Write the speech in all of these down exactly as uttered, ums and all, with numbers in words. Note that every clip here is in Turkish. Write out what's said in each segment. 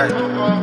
track.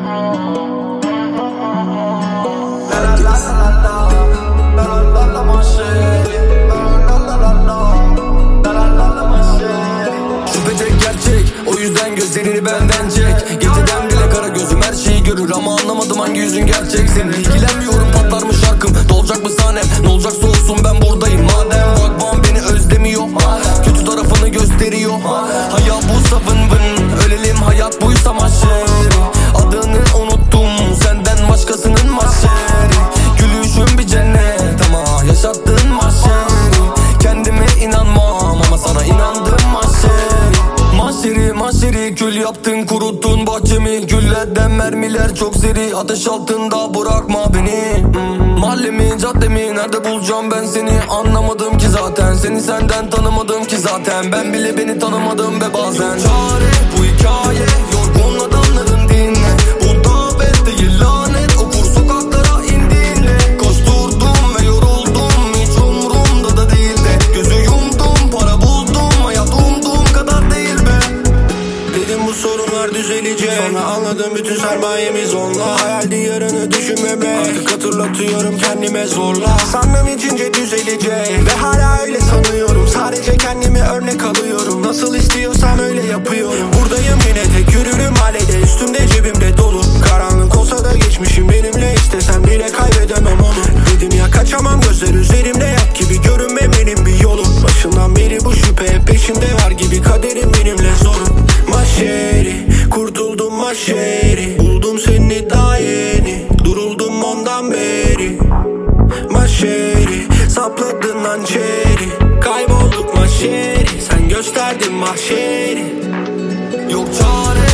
Şüphecek gerçek, o yüzden gözlerini benden çek. Geceden bile kara gözüm her şeyi görür ama anlamadım hangi yüzün gerçek. Seni ilgilenmiyorum, patlar mı şarkım, dolacak mı sahnem, ne olacaksa olsun ben buradayım. Madem Vagvan beni özlemiyor, kötü tarafını gösteriyor. Hayat bu savın vın, ölelim hayat buysa mahşer. Adını unuttum, senden başkasının mahşeri. Gülüşün bir cennet ama yaşattığın mahşeri. Kendime inanmam ama sana inandım mahşeri. Mahşeri mahşeri, kül yaptın kuruttun bahçemi. Güllerden mermiler çok seri, ateş altında bırakma beni. hmm. Mahallemi caddemi nerede bulacağım ben seni, anlamadım ki zaten. Seni senden tanımadım ki zaten, ben bile beni tanımadım ve bazen. Çare bu hikaye, yorgun adamların dinle. Bu davet değil lanet, okur sokaklara indiğinle. Koşturdum ve yoruldum, hiç umurumda da değil de. Gözü yumdum, para buldum, hayat umduğum kadar değil be. Dedim bu sorunlar düzelecek, sonra anladım bütün sermayemiz onunla. Hayal diyarını düşünme be, artık hatırlatıyorum kendime zorla. Sandım içince düzelecek ve hala öyle sanıyorum. Sadece kendime örnek alıyorum, nasıl istiyorsam öyle yapıyorum. Buradayım yine tek yürürüm halede, üstümde cebimde dolu. Karanlık olsa da geçmişim benimle, istesem bile kaybedemem onu. Dedim ya kaçamam, gözler üzerimde yak gibi, görünme benim bir yolum. Başından beri bu şüphe hep peşimde var gibi, kaderim benimle zorun. Mahşeri, kurtuldum mahşeri, buldum seni daha yeni, duruldum ondan beri. Mahşeri, sapladın hançeri, kaybolduk mahşeri, sen gösterdin mahşeri. Yok çare